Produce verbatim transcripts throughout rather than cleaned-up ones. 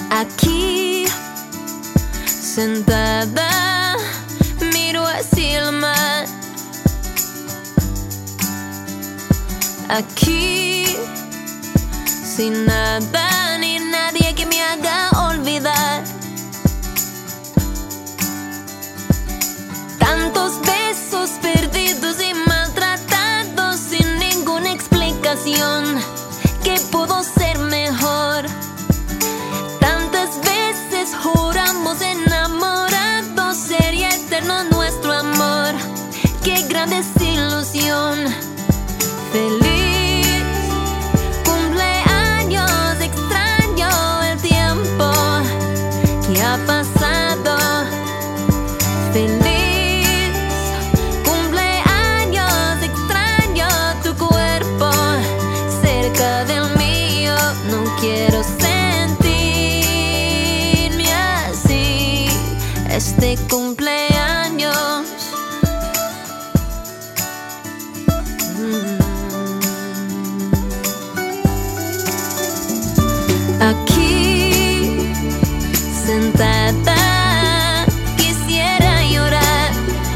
Aquí, sentada, miro hacia el mar. Aquí, sin nada ni nadie que me haga olvidar. Tantos besos perdidos y maltratados sin ninguna explicación. ¿Qué pudo ser mejor? Tantas veces juramos enamorados, sería eterno nuestro amor. ¡Qué gran desilusión! Feliz cumpleaños, extraño el tiempo que ha pasado. Feliz cumpleaños, extraño tu cuerpo cerca del mío. No quiero sentirme así este cumpleaños. Aquí, sentada, quisiera llorar.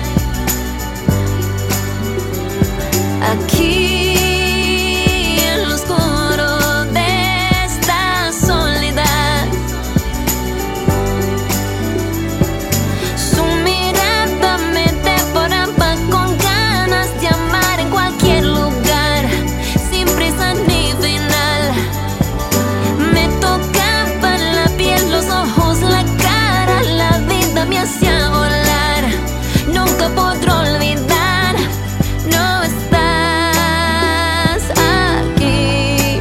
Aquí, en lo oscuro de esta soledad, su mirada me devoraba con ganas de amar en cualquier lugar, sin prisa ni final. Me tocaba la piel, los ojos, la cara, la vida me hacía volar. Nunca podré olvidar, no estás aquí.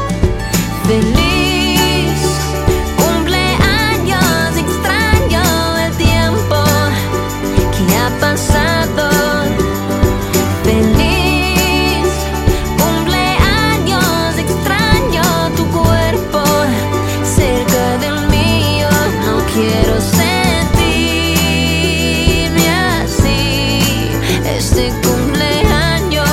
Feliz cumpleaños, extraño el tiempo que ha pasado. Feliz cumpleaños, extraño tu cuerpo cerca del mío. No quiero sentirme así este cumpleaños.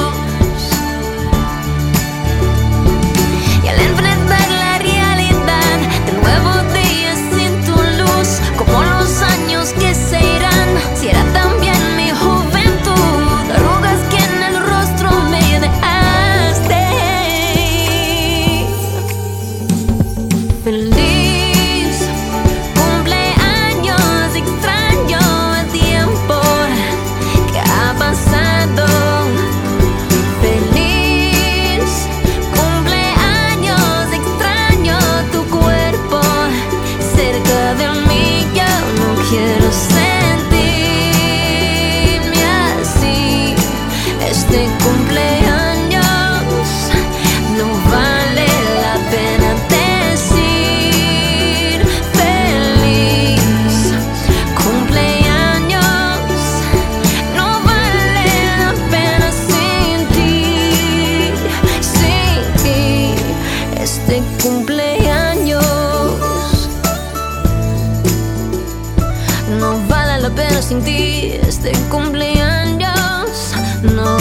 Y al enfrentar la realidad de nuevo día sin tu luz, como los años que se irán, si era también mi juventud, arrugas que en el rostro me dejaste. Feliz cumpleaños, extraño el tiempo que ha pasado. Feliz cumpleaños, extraño tu cuerpo cerca del mío. No quiero sentirme así este cumpleaños. No vale la pena decir feliz cumpleaños. No vale la pena sin ti, sin ti este cumpleaños. No vale la pena sin ti este cumpleaños. No.